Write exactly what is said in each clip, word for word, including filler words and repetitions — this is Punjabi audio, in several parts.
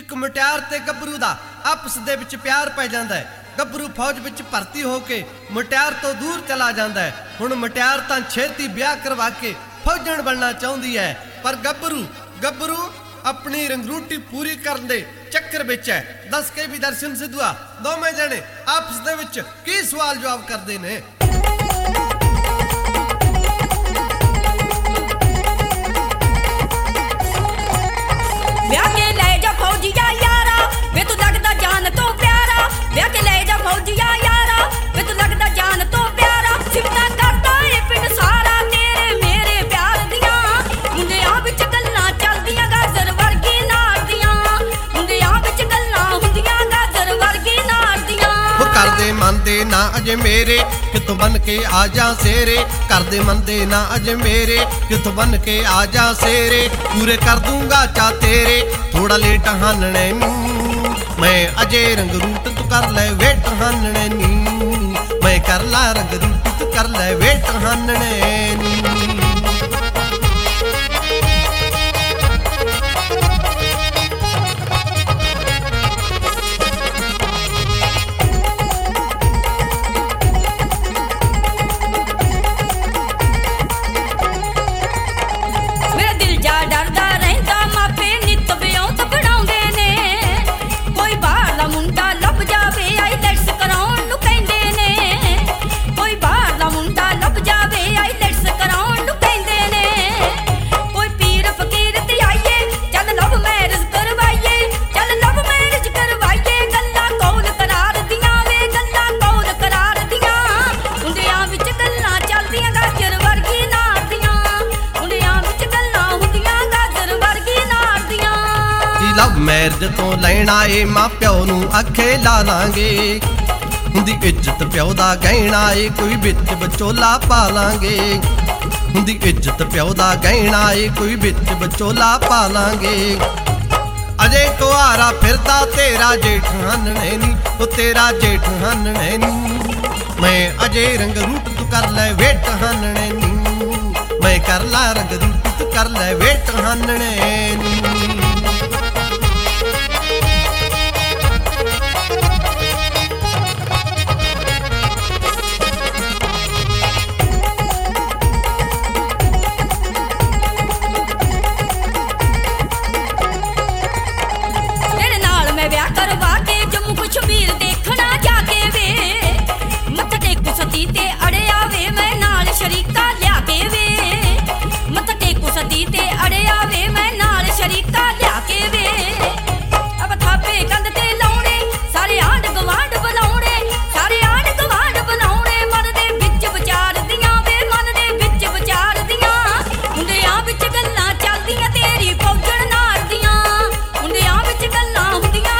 ਇੱਕ ਮੁਟਿਆਰ ਤੇ ਗੱਭਰੂ ਦਾ ਆਪਸ ਦੇ ਵਿੱਚ ਪਿਆਰ ਪੈ ਜਾਂਦਾ ਹੈ। ਗੱਭਰੂ ਫੌਜ ਵਿੱਚ ਭਰਤੀ ਹੋ ਕੇ ਮੁਟਿਆਰ ਤੋਂ ਦੂਰ ਚਲਾ ਜਾਂਦਾ ਹੈ। ਹੁਣ ਮੁਟਿਆਰ ਤਾਂ ਛੇਤੀ ਵਿਆਹ ਕਰਵਾ ਕੇ ਫੌਜਣ ਬਣਨਾ ਚਾਹੁੰਦੀ ਹੈ, ਪਰ ਗੱਭਰੂ ਗੱਭਰੂ ਆਪਣੀ ਰੰਗਰੂਟੀ ਪੂਰੀ ਕਰਨ ਦੇ ਚੱਕਰ ਵਿੱਚ ਹੈ। ਦੱਸ ਕੇ ਵੀ ਦਰਸ਼ਨ ਸਿੱਧੂਆ ਦੋਵੇਂ ਜਣੇ ਆਪਸ ਦੇ ਵਿੱਚ ਕੀ ਸਵਾਲ ਜਵਾਬ ਕਰਦੇ ਨੇ। ਵਿਆਹ ਕੇ ਲੈ ਜਾ ਫੌਜੀਆ ਯਾਰਾ ਵੇ ਤੂੰ ਲੱਗਦਾ ਜਾਨ ਤੋਂ ਪਿਆਰਾ। ਵਿਆਹ ਕੇ ਲੈ ਜਾ ਫੌਜੀਆ ਯਾਰਾ ਵੇ ਤੂੰ ਲੱਗਦਾ ਜਾਨ ਤੋਂ ਪਿਆਰਾ। ਸਿਫਤਾਂ ਕਰਦਾ ਏ ਪਿੰਡ ਸਾਰਾ ਤੇਰੇ ਮੇਰੇ ਪਿਆਰ ਦੀਆਂ। ਮੁੰਡਿਆਂ ਵਿੱਚ ਗੱਲਾਂ ਚੱਲਦੀਆਂ ਗਾਜਰ ਵਰਗੀ ਨਾਰ ਦੀਆਂ। ਮੁੰਡਿਆਂ ਵਿੱਚ ਗੱਲਾਂ ਹੁੰਦੀਆਂ ਗਾਜਰ ਵਰਗੀ ਨਾਰ ਦੀਆਂ। ਉਹ ਕਰਦੇ ਮੰਨਦੇ ਨਾ ਅਜੇ ਮੇਰੇ ਕਿਤੋਂ ਬਨ ਕੇ ਆ ਜਾ ਸੇਰੇ। ਕਰਦੇ ਮੰਨਦੇ ਨਾ ਅਜੇ ਮੇਰੇ ਕਿਤੋਂ ਬਨ ਕੇ ਆ ਜਾ ਸੇਰੇ। ਪੂਰੇ ਕਰ ਦੂੰਗਾ ਚਾ ਤੇਰੇ ਥੋੜਾ ਲੇਟ ਹਾਨਣੇ ਨੂੰ। ਮੈਂ ਅਜੇ ਰੰਗ ਰੂਟ ਤੂੰ ਕਰ ਲੈ ਵੇਟ ਹਾਨਣੇ ਨੀ। ਮੈਂ ਕਰ ਲਾ ਰੰਗ ਰੂਟ ਤੂੰ ਕਰ ਲੈ ਵੇਟ ਹਾਨਣੇ ਨੀ। ਲਵ ਮੈਰਿਜ ਤੋਂ ਲੈਣਾ ਏ ਮਾਂ ਪਿਓ ਨੂੰ ਅੱਖੇ ਲਾ ਲਾਂਗੇ। ਹੁੰਦੀ ਇੱਜ਼ਤ ਪਿਓ ਦਾ ਗਹਿਣਾ ਏ ਕੋਈ ਵਿੱਚ ਵਿਚੋਲਾ ਪਾ ਲਾਂਗੇ। ਹੁੰਦੀ ਇੱਜ਼ਤ ਪਿਓ ਦਾ ਗਹਿਣਾ ਏ ਕੋਈ ਵਿੱਚ ਵਿਚੋਲਾ ਪਾ ਲਾਂਗੇ। ਅਜੇ ਕੁਆਰਾ ਫਿਰਦਾ ਤੇਰਾ ਜੇਠ ਹਾਨਣੇ ਨੀ। ਉਹ ਤੇਰਾ ਜੇਠ ਹਾਨਣੇ ਨੀ। ਮੈਂ ਅਜੇ ਰੰਗ ਰੂਪ ਤੂੰ ਕਰ ਲੈ ਵੇਟ ਹਾਨਣੇ ਨੀ। ਮੈਂ ਕਰ ਲਾ ਰੰਗ ਰੂਪ ਤੂੰ ਕਰ ਲੈ ਵੇਟ ਹਾਨਣੇ ਨੀ। ਵਿਆਹ ਕਰਵਾ ਕੇ ਜੰਮੂ ਕਸ਼ਮੀਰ ਦੇਖਣਾ ਜਾ ਕੇ ਵੇ। ਮੱਥਾ ਟੇਕੂ ਸਤੀ ਤੇ ਅੜਿਆ ਵੇ ਮੈਂ ਨਾਲ ਸ਼ਰੀਕਾ ਲਿਆ ਕੇ ਵੇ। ਮੱਥਾ ਟੇਕੂ ਸਤੀ ਤੇ ਅੜਿਆ ਵੇ ਮੈਂ ਨਾਲ ਸ਼ਰੀਕਾ ਲਿਆ ਕੇ ਵੇ। ਅਬ ਥਾਪੇ ਕੰਧ ਤੇ ਲਾਉਣੇ ਸਾਰੇ ਆਂਢ ਗਵਾਂਢ ਬੁਲਾਉਣੇ। ਸਾਰੇ ਆਂਢ ਗਵਾਂਢ ਬੁਲਾਉਣੇ ਮਨ ਦੇ ਵਿੱਚ ਵਿਚਾਰ ਦੀਆਂ ਵੇ। ਮਨ ਦੇ ਵਿੱਚ ਵਿਚਾਰ ਦੀਆਂ। ਮੁੰਡਿਆਂ ਵਿੱਚ ਗੱਲਾਂ ਚੱਲਦੀਆਂ ਤੇਰੀ ਫੌਜਣ ਨਾਰ ਦੀਆਂ। ਮੁੰਡਿਆਂ ਵਿੱਚ ਗੱਲਾਂ ਹੁੰਦੀਆਂ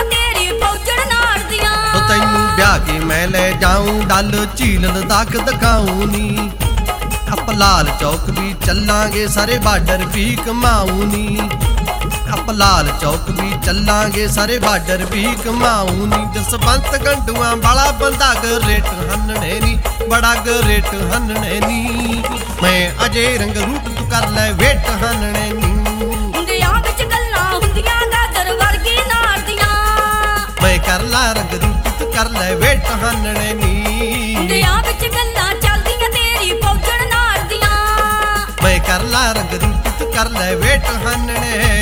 ਤੈਨੂੰ ਵਿਆਹ ਕੇ ਮੈਂ ਲੈ ਜਾਊਂ ਡੱਲ ਝੀਲ ਲਦਾਖ ਦਿਖਾਊਂ ਨੀ। ਆਪਾਂ ਲਾਲ ਚੌਕ ਵੀ ਚੱਲਾਂਗੇ ਸਾਰੇ ਬਾਰਡਰ ਵੀ ਘਮਾਊਂ ਨੀ। ਆਪਾਂ ਲਾਲ ਚੌਕ ਵੀ ਚੱਲਾਂਗੇ ਸਾਰੇ ਬਾਰਡਰ ਵੀ ਘਮਾਊਂ ਨੀ। ਜਸਵੰਤ ਗੰਡੂਆਂ ਵਾਲਾ ਬੰਦਾ ਗਰੇਟ ਹੰਨਣੇ ਨੀ। ਬੜਾ ਗਰੇਟ ਹੰਨਣੇ ਨੀ। ਮੈਂ ਅਜੇ ਰੰਗ ਰੂਪ ਤੂੰ ਕਰ ਲੈ ਵੇਟ ਹੰਨਣੇ ਨੀ। ਮੁੰਡਿਆਂ ਵਿੱਚ ਗੱਲਾਂ ਹੁੰਦੀਆਂ ਗਾਜਰ ਵਰਗੀ ਨਾਰ ਦੀਆਂ। ਮੈਂ ਕਰ ਲਾ ਰੰਗ ਰੂਪ ਕਰ ਲੈ ਵੇਟ ਹਾਨਣੇ ਨੀ। ਮੁੰਡਿਆਂ ਵਿੱਚ ਗੱਲਾਂ ਚੱਲਦੀਆਂ ਤੇਰੀ ਫੌਜਣ ਨਾਰ ਦੀਆਂ। ਮੈਂ ਕਰ ਲਾ ਰੰਗ ਰੂਪ ਕਰ ਲੈ ਵੇਟ ਹਾਨਣੇ